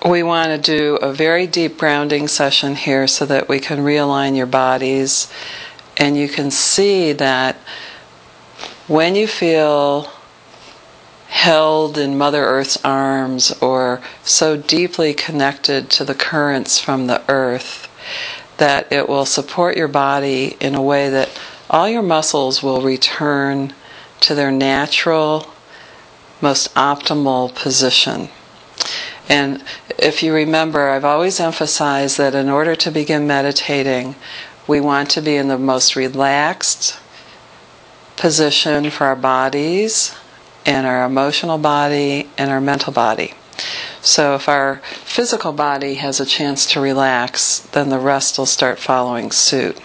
we want to do a very deep grounding session here so that we can realign your bodies, and you can see that when you feel held in Mother Earth's arms or so deeply connected to the currents from the earth, that it will support your body in a way that all your muscles will return to their natural, most optimal position. And if you remember, I've always emphasized that in order to begin meditating, we want to be in the most relaxed position for our bodies and our emotional body and our mental body. So if our physical body has a chance to relax, then the rest will start following suit.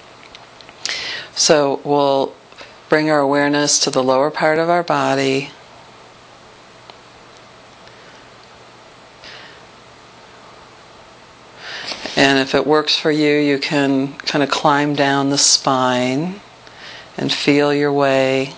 So we'll bring our awareness to the lower part of our body. And if it works for you, you can kind of climb down the spine and feel your way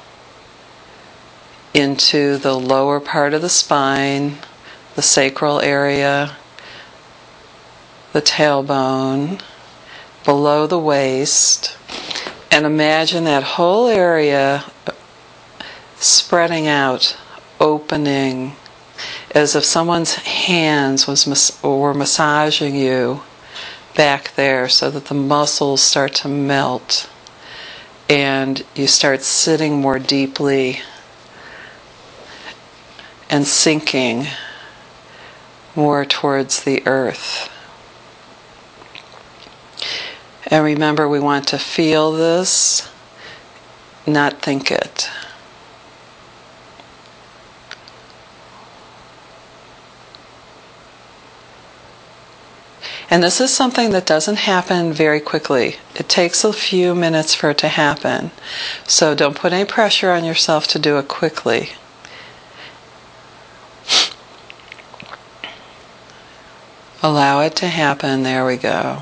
into the lower part of the spine, the sacral area, the tailbone, below the waist, and imagine that whole area spreading out, opening, as if someone's hands were massaging you back there, so that the muscles start to melt and you start sitting more deeply and sinking more towards the earth. And remember, we want to feel this, not think it. And this is something that doesn't happen very quickly. It takes a few minutes for it to happen. So don't put any pressure on yourself to do it quickly. Allow it to happen. There we go.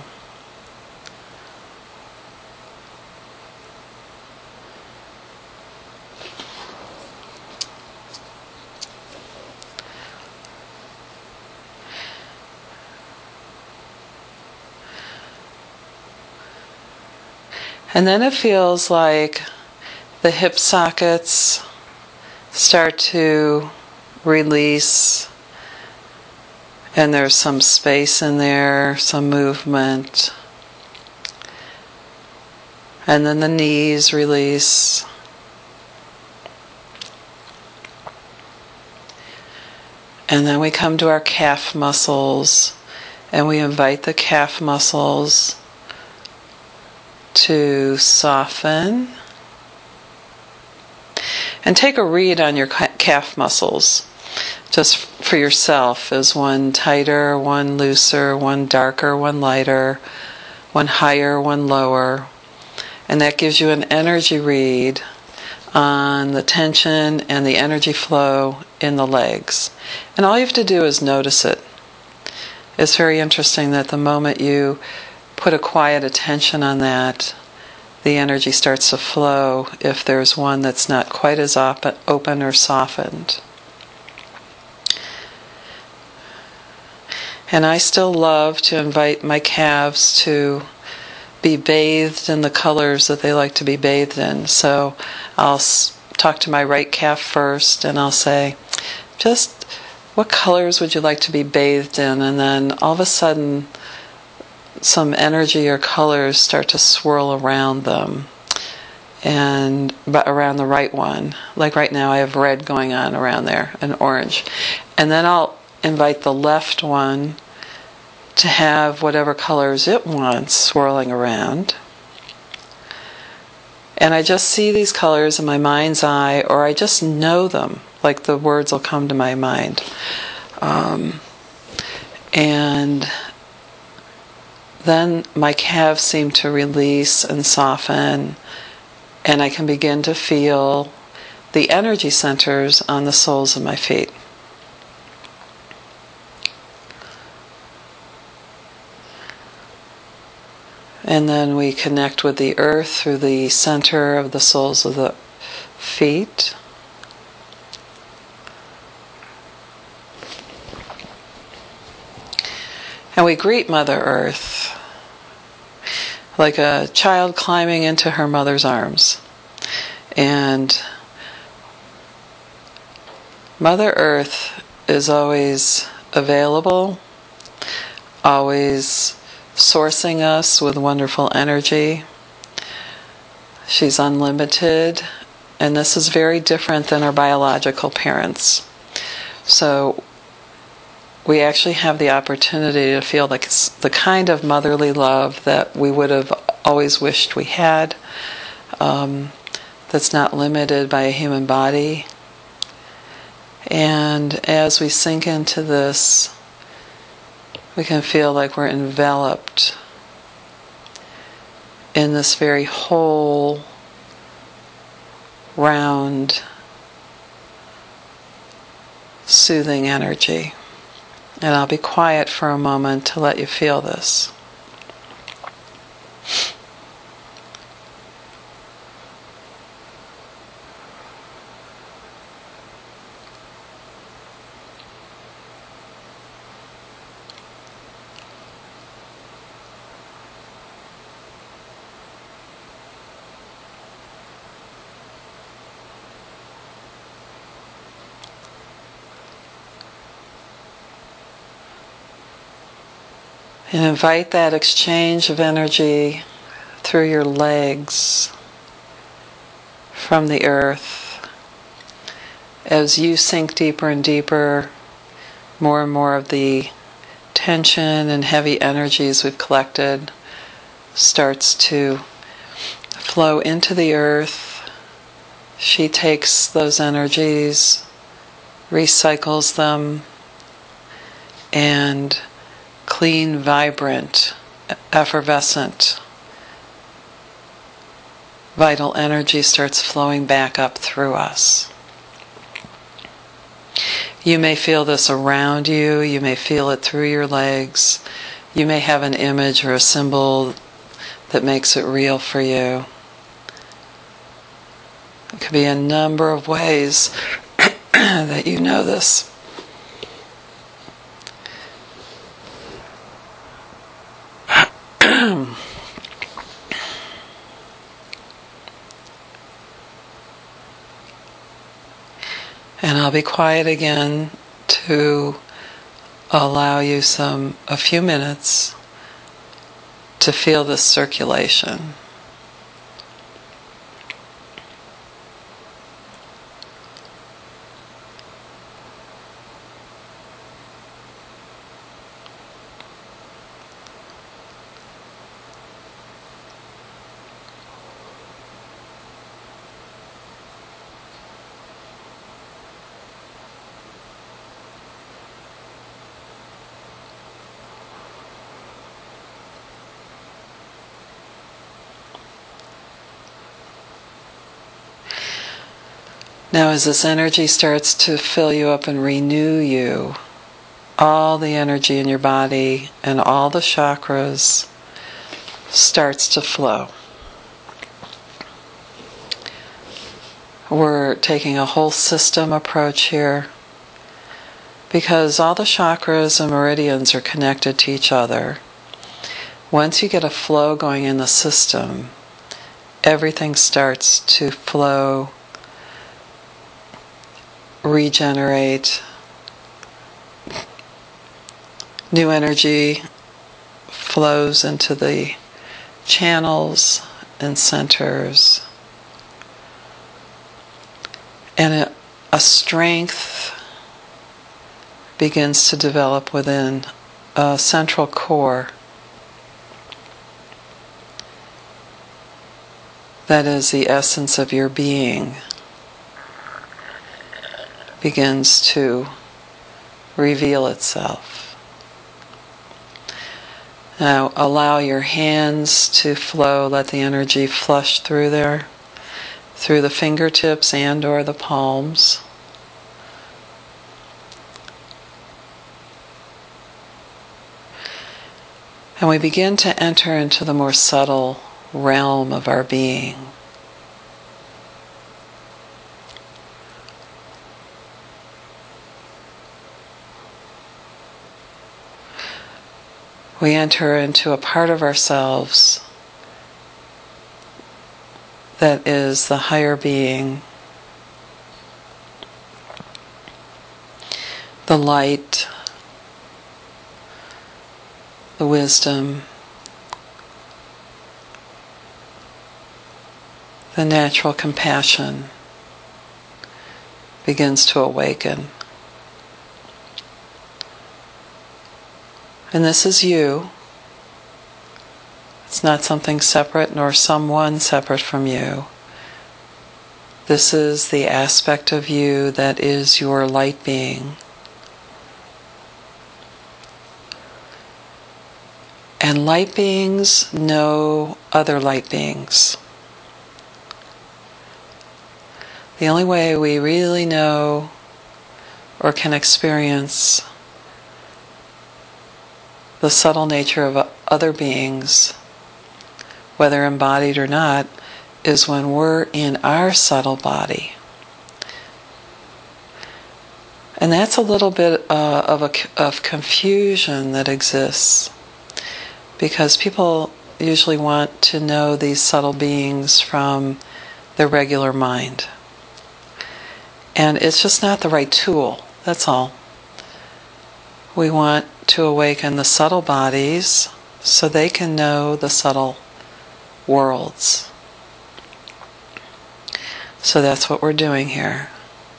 And then it feels like the hip sockets start to release, and there's some space in there, some movement. And then the knees release. And then we come to our calf muscles, and we invite the calf muscles to soften. And take a read on your calf muscles, just for yourself. Is one tighter, one looser, one darker, one lighter, one higher, one lower? And that gives you an energy read on the tension and the energy flow in the legs. And all you have to do is notice it. It's very interesting that the moment you put a quiet attention on that, the energy starts to flow if there's one that's not quite as open or softened. And I still love to invite my calves to be bathed in the colors that they like to be bathed in. So I'll talk to my right calf first, and I'll say, just what colors would you like to be bathed in? And then all of a sudden, some energy or colors start to swirl around them, and around the right one. Like right now I have red going on around there, and orange. And then I'll invite the left one to have whatever colors it wants swirling around. And I just see these colors in my mind's eye, or I just know them, like the words will come to my mind. And then my calves seem to release and soften, and I can begin to feel the energy centers on the soles of my feet. And then we connect with the earth through the center of the soles of the feet. And we greet Mother Earth like a child climbing into her mother's arms. And Mother Earth is always available, always sourcing us with wonderful energy. She's unlimited, and this is very different than our biological parents. So we actually have the opportunity to feel like it's the kind of motherly love that we would have always wished we had, that's not limited by a human body. And as we sink into this, we can feel like we're enveloped in this very whole, round, soothing energy. And I'll be quiet for a moment to let you feel this. And invite that exchange of energy through your legs from the earth. As you sink deeper and deeper, more and more of the tension and heavy energies we've collected starts to flow into the earth. She takes those energies, recycles them, and clean, vibrant, effervescent, vital energy starts flowing back up through us. You may feel this around you, you may feel it through your legs, you may have an image or a symbol that makes it real for you. It could be a number of ways that you know this. And I'll be quiet again to allow you a few minutes to feel this circulation. Now as this energy starts to fill you up and renew you, all the energy in your body and all the chakras starts to flow. We're taking a whole system approach here because all the chakras and meridians are connected to each other. Once you get a flow going in the system, everything starts to flow, regenerate. New energy flows into the channels and centers. And a strength begins to develop within a central core that is the essence of your being, begins to reveal itself. Now allow your hands to flow, let the energy flush through there, through the fingertips and or the palms. And we begin to enter into the more subtle realm of our being. we enter into a part of ourselves that is the higher being, the light, the wisdom, the natural compassion begins to awaken. And this is you. It's not something separate nor someone separate from you. This is the aspect of you that is your light being. And light beings know other light beings. The only way we really know or can experience the subtle nature of other beings, whether embodied or not, is when we're in our subtle body. And that's a little bit of confusion that exists, because people usually want to know these subtle beings from their regular mind. And it's just not the right tool, that's all. We want to awaken the subtle bodies so they can know the subtle worlds. So that's what we're doing here.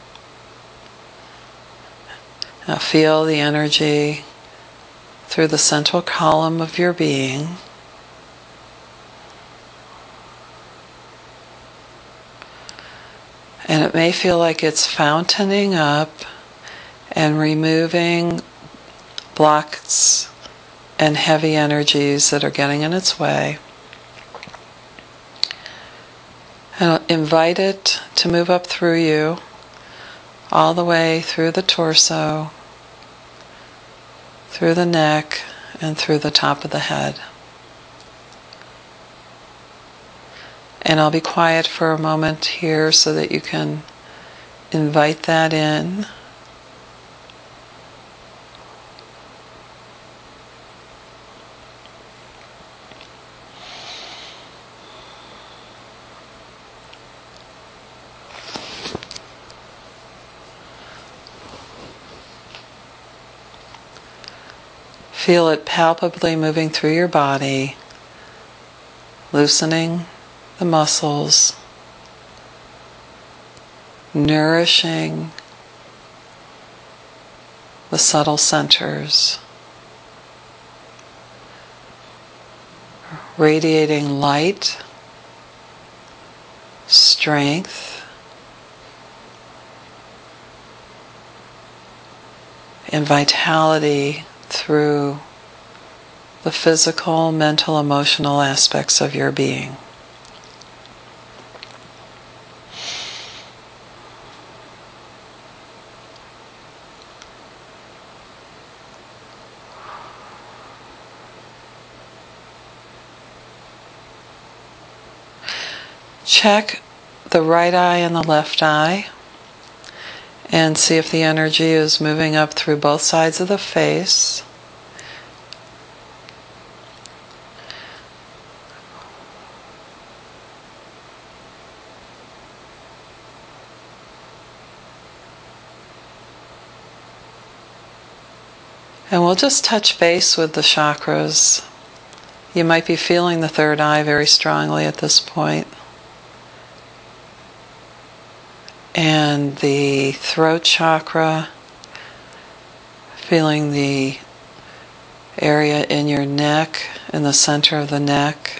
Now feel the energy through the central column of your being. And it may feel like it's fountaining up and removing blocks and heavy energies that are getting in its way. And invite it to move up through you, all the way through the torso, through the neck, and through the top of the head. And I'll be quiet for a moment here so that you can invite that in. Feel it palpably moving through your body, loosening the muscles, nourishing the subtle centers, radiating light, strength, and vitality through the physical, mental, emotional aspects of your being. Check the right eye and the left eye and see if the energy is moving up through both sides of the face. And we'll just touch base with the chakras. You might be feeling the third eye very strongly at this point. And the throat chakra, feeling the area in your neck, in the center of the neck.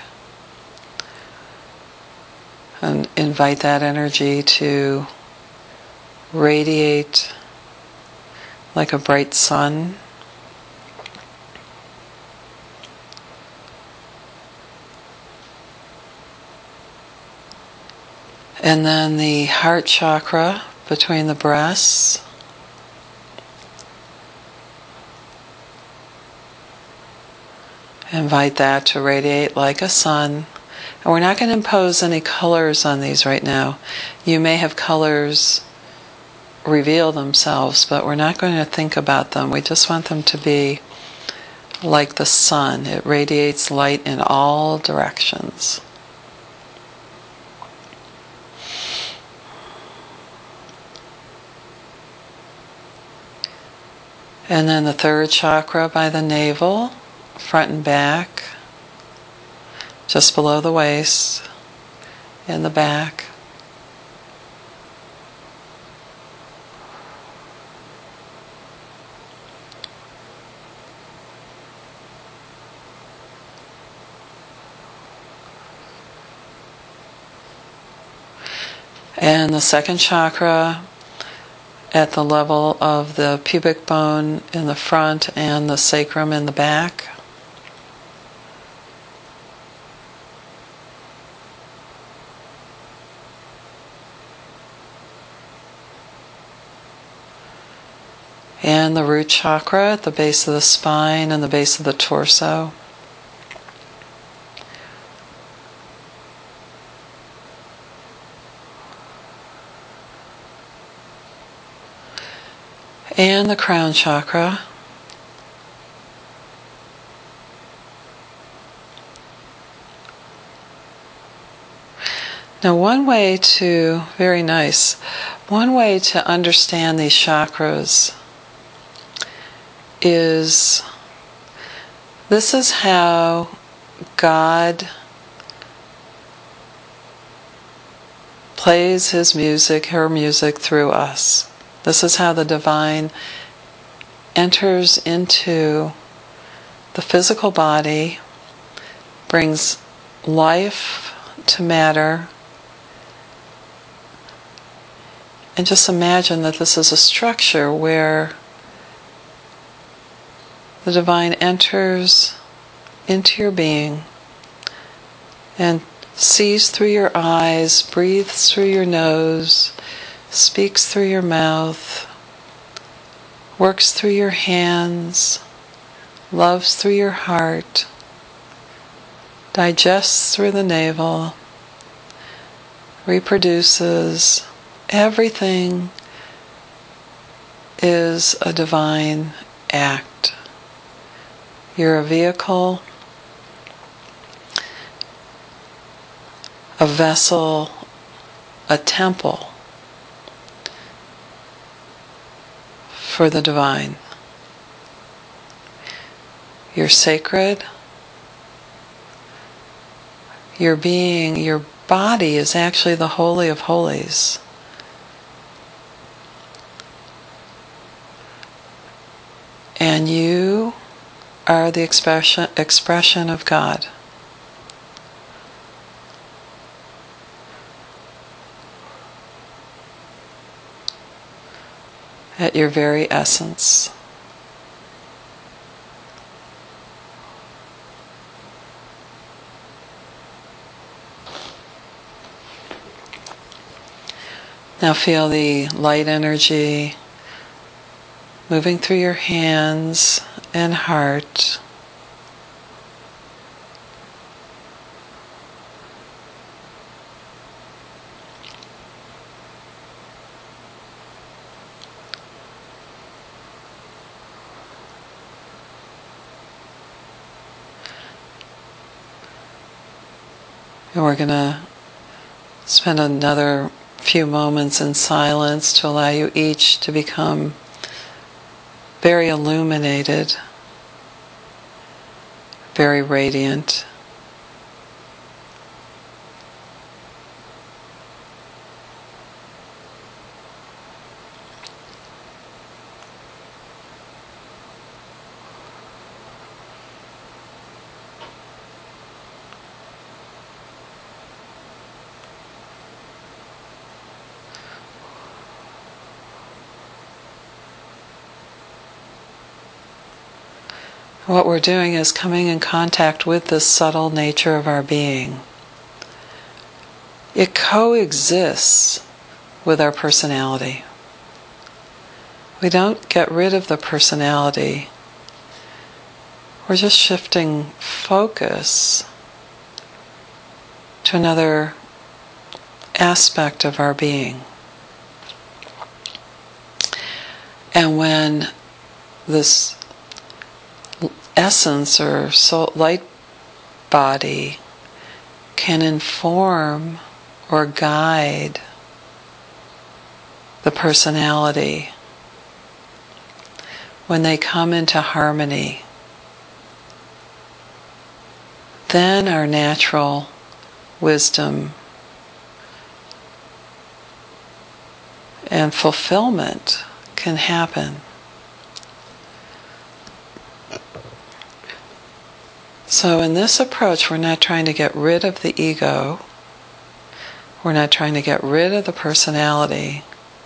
And invite that energy to radiate like a bright sun. And then the heart chakra between the breasts. Invite that to radiate like a sun. And we're not going to impose any colors on these right now. You may have colors reveal themselves, but we're not going to think about them. We just want them to be like the sun. It radiates light in all directions. And then the third chakra by the navel, front and back, just below the waist, in the back. And the second chakra at the level of the pubic bone in the front and the sacrum in the back. And the root chakra at the base of the spine and the base of the torso. And the crown chakra. Now one way to understand these chakras is this is how God plays his music, her music through us. This is how the divine enters into the physical body, brings life to matter, and just imagine that this is a structure where the divine enters into your being and sees through your eyes, breathes through your nose, speaks through your mouth, works through your hands, loves through your heart, digests through the navel, reproduces. Everything is a divine act. You're a vehicle, a vessel, a temple for the divine. You're sacred. Your being, your body is actually the Holy of Holies. And you are the expression of God. At your very essence. Now feel the light energy moving through your hands and heart. And we're going to spend another few moments in silence to allow you each to become very illuminated, very radiant. What we're doing is coming in contact with the subtle nature of our being. It coexists with our personality. We don't get rid of the personality. We're just shifting focus to another aspect of our being. And when this essence or soul, light body can inform or guide the personality when they come into harmony. Then our natural wisdom and fulfillment can happen. So in this approach, we're not trying to get rid of the ego. We're not trying to get rid of the personality.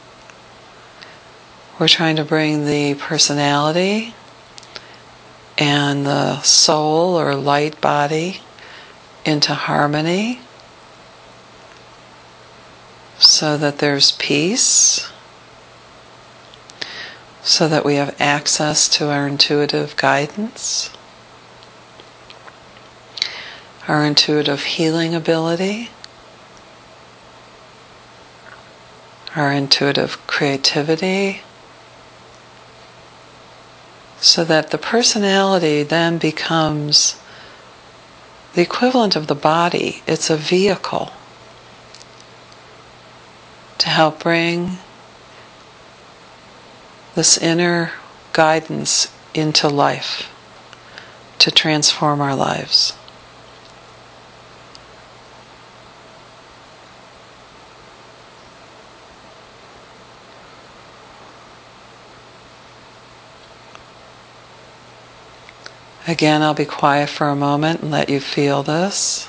We're trying to bring the personality and the soul or light body into harmony so that there's peace, so that we have access to our intuitive guidance, our intuitive healing ability, our intuitive creativity, so that the personality then becomes the equivalent of the body. It's a vehicle to help bring this inner guidance into life, to transform our lives. Again, I'll be quiet for a moment and let you feel this.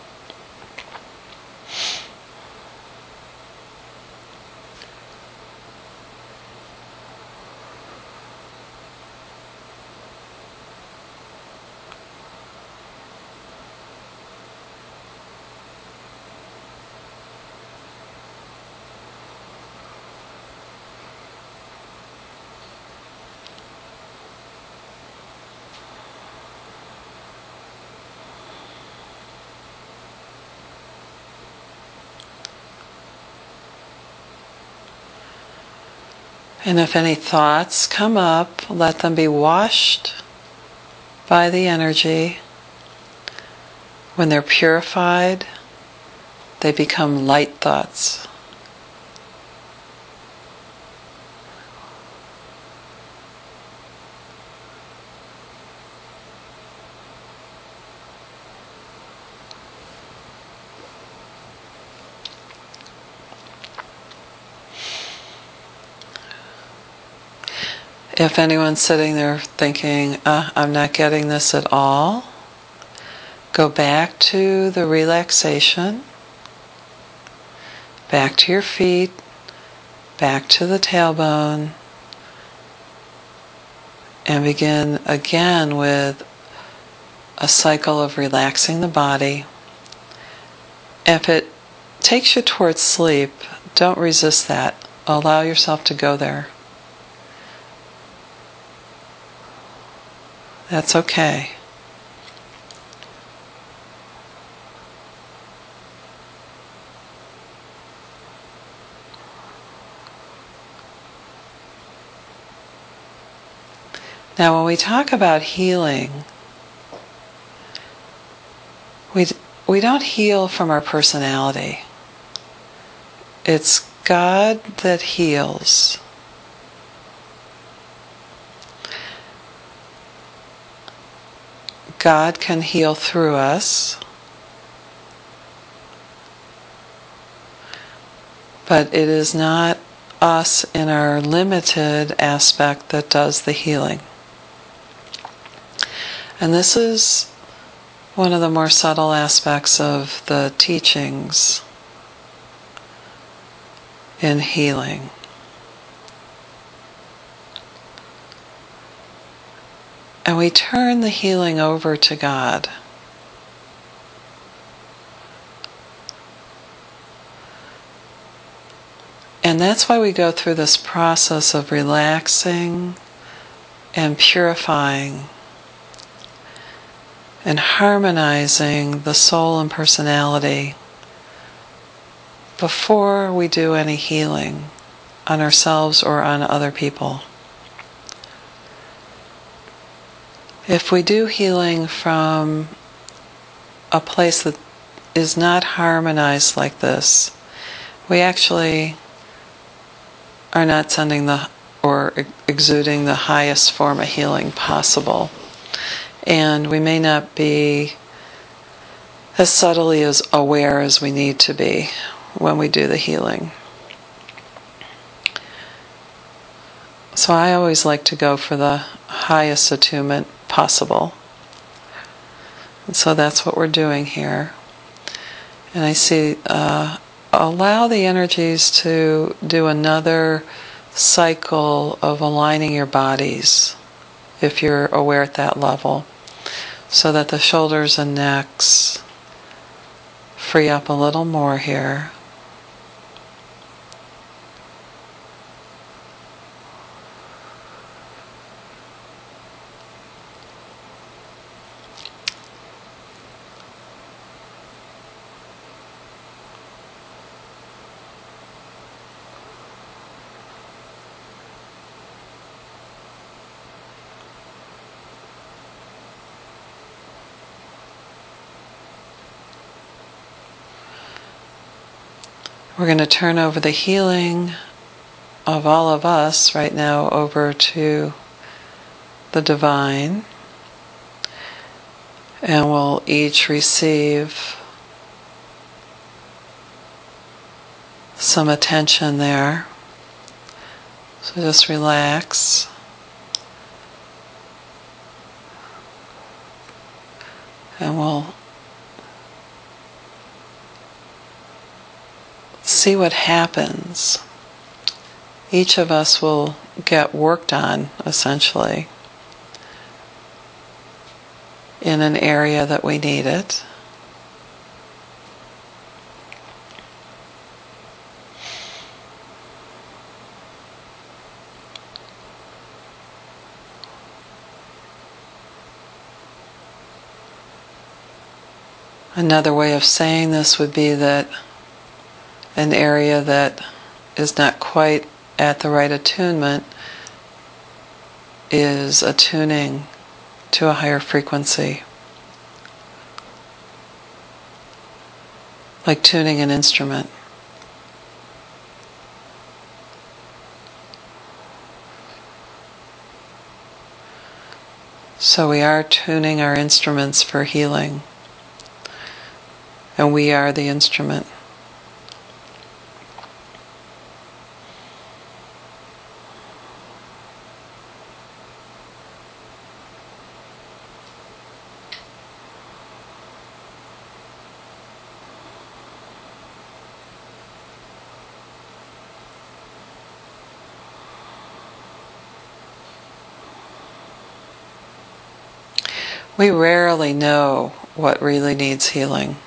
And if any thoughts come up, let them be washed by the energy. When they're purified, they become light thoughts. If anyone's sitting there thinking, I'm not getting this at all, go back to the relaxation, back to your feet, back to the tailbone, and begin again with a cycle of relaxing the body. If it takes you towards sleep, don't resist that. Allow yourself to go there. That's okay. Now, when we talk about healing, we don't heal from our personality. It's God that heals. God can heal through us, but it is not us in our limited aspect that does the healing. And this is one of the more subtle aspects of the teachings in healing. And we turn the healing over to God. And that's why we go through this process of relaxing and purifying and harmonizing the soul and personality before we do any healing on ourselves or on other people. If we do healing from a place that is not harmonized like this, we actually are not sending the or exuding the highest form of healing possible. And we may not be as subtly as aware as we need to be when we do the healing. So I always like to go for the highest attunement possible. And so that's what we're doing here. And I see, allow the energies to do another cycle of aligning your bodies, if you're aware at that level, so that the shoulders and necks free up a little more here. We're going to turn over the healing of all of us right now over to the divine, and we'll each receive some attention there. So just relax. And we'll see what happens. Each of us will get worked on, essentially, in an area that we need it. Another way of saying this would be that an area that is not quite at the right attunement is attuning to a higher frequency. Like tuning an instrument. So we are tuning our instruments for healing. And we are the instrument. We rarely know what really needs healing.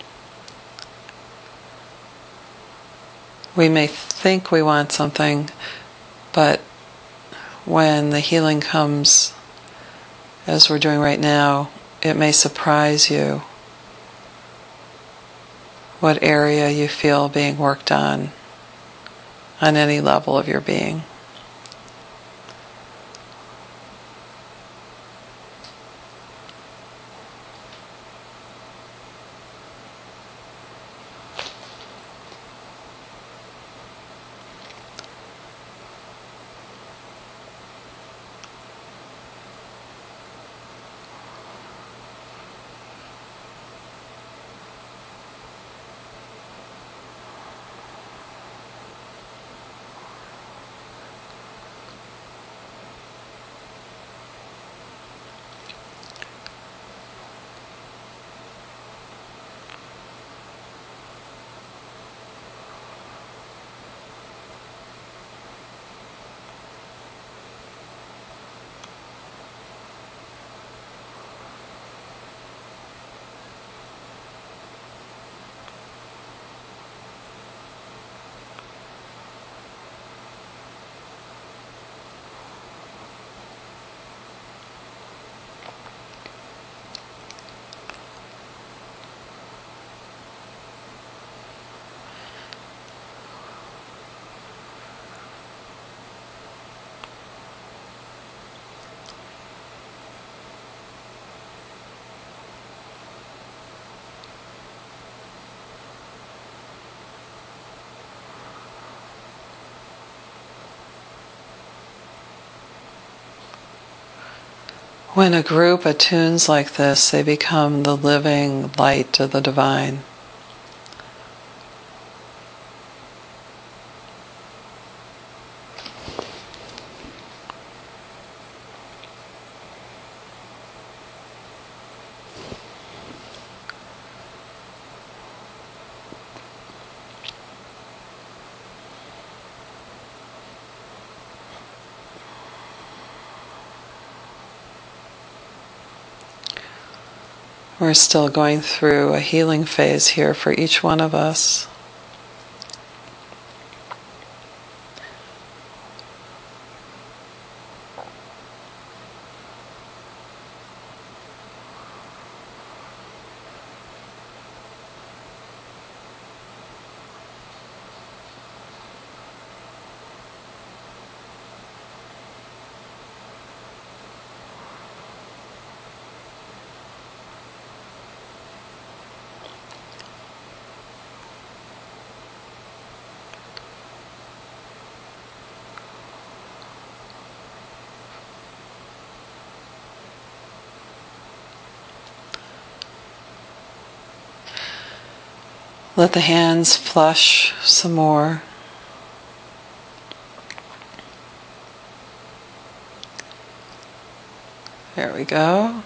We may think we want something, but when the healing comes, as we're doing right now, it may surprise you what area you feel being worked on any level of your being. When a group attunes like this, they become the living light of the divine. We're still going through a healing phase here for each one of us. Let the hands flush some more. There we go.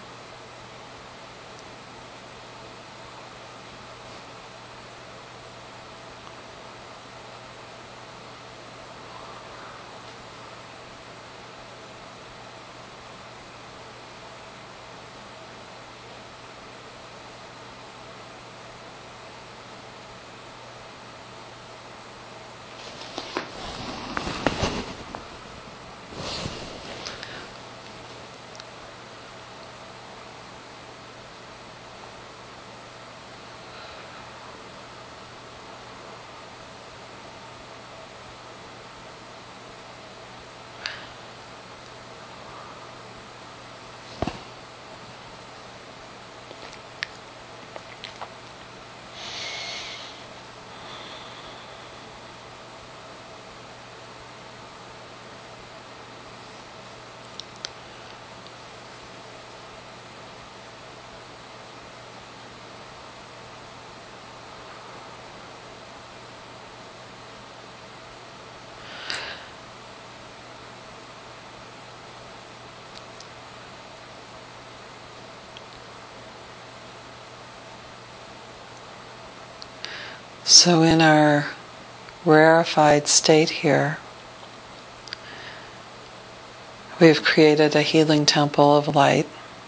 So in our rarefied state here, we've created a healing temple of light.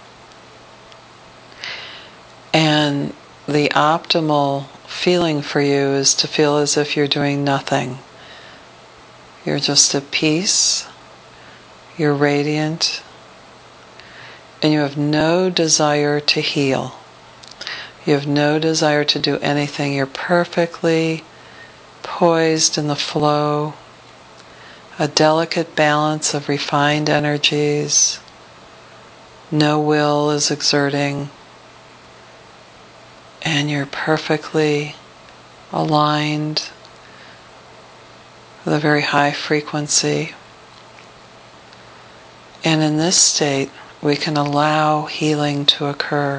And the optimal feeling for you is to feel as if you're doing nothing. You're just at peace, you're radiant, and you have no desire to heal. You have no desire to do anything. You're perfectly poised in the flow, a delicate balance of refined energies. No will is exerting, and you're perfectly aligned with a very high frequency. And in this state, we can allow healing to occur.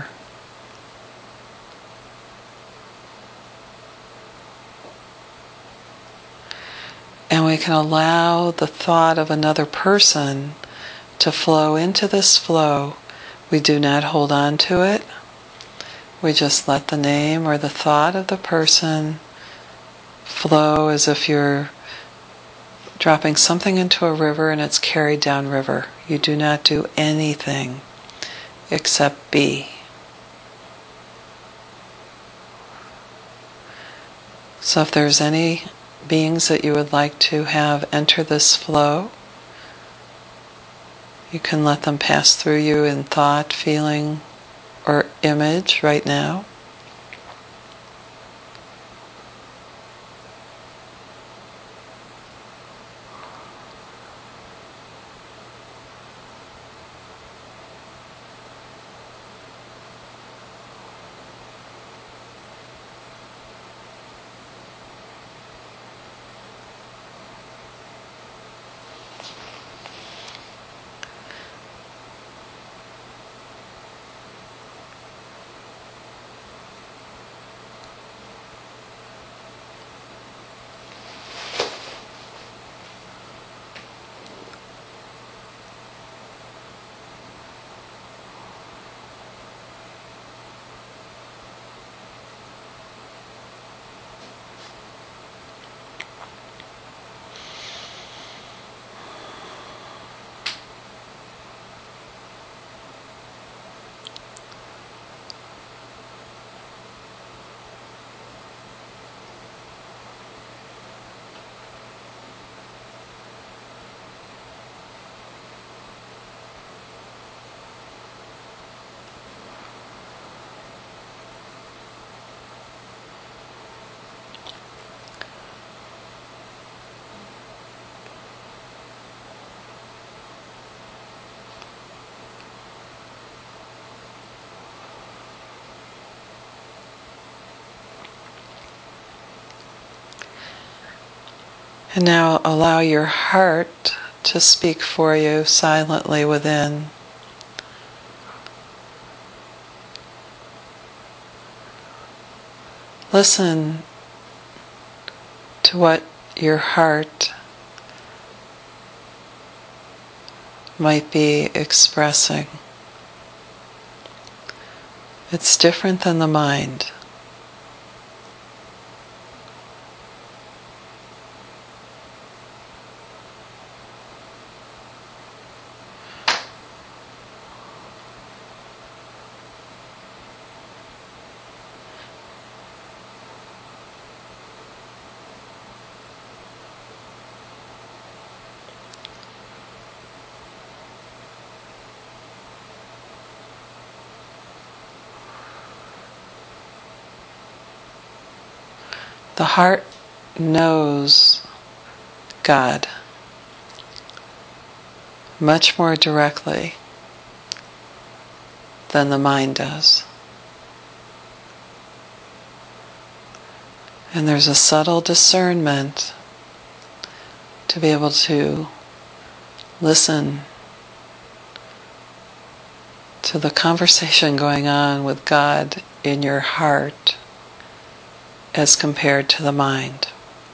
And we can allow the thought of another person to flow into this flow. We do not hold on to it. We just let the name or the thought of the person flow as if you're dropping something into a river and it's carried downriver. You do not do anything except be. So if there's any beings that you would like to have enter this flow, you can let them pass through you in thought, feeling, or image right now. And now allow your heart to speak for you silently within. Listen to what your heart might be expressing. It's different than the mind. The heart knows God much more directly than the mind does. And there's a subtle discernment to be able to listen to the conversation going on with God in your heart as compared to the mind.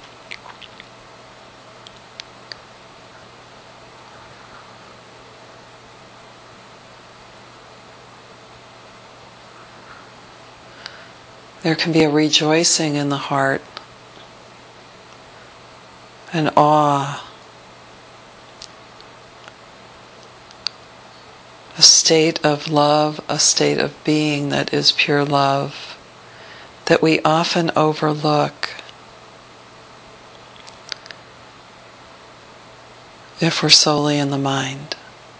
There can be a rejoicing in the heart, an awe, a state of love, a state of being that is pure love, that we often overlook if we're solely in the mind.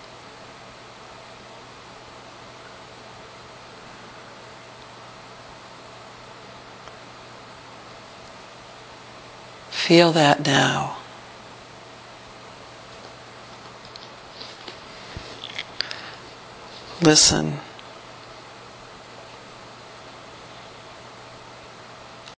Feel that now. Listen.